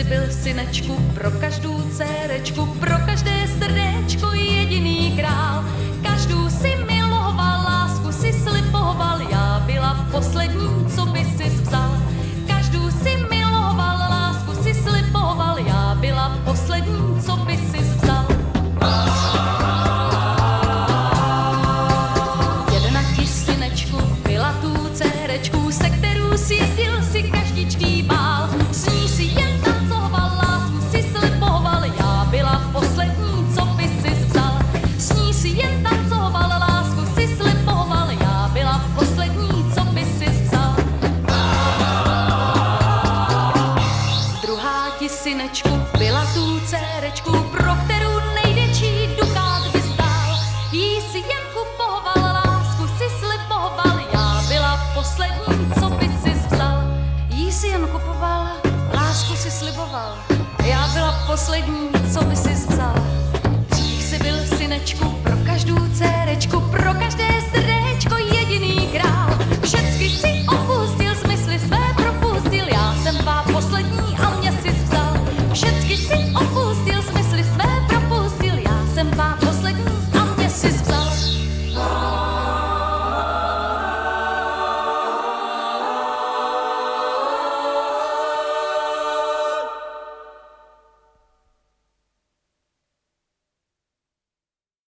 si byl synečku, pro každou dcerečku, pro každé srdéčko jediný král. Každou si miloval, lásku si sliboval, já byla poslední, co by si vzal. Každou si miloval, lásku si sliboval, já byla poslední, co by si vzal. Jedna ti synečku, byla tu dcerečku, se kterou si jezdil si každičký bál. S ní si jen tancoval, lásku si sliboval, já byla poslední, co by si vzal. S ní si jen tancoval, lásku si sliboval, já byla poslední, co by si vzal. Druhá ti synečku, byla tu dcerečku, pro kterou největší dukát by stál. Jí si jen kupoval, lásku si sliboval, já byla poslední, co by si vzal. Jí si jen kupoval, lásku si sliboval, já byla poslední,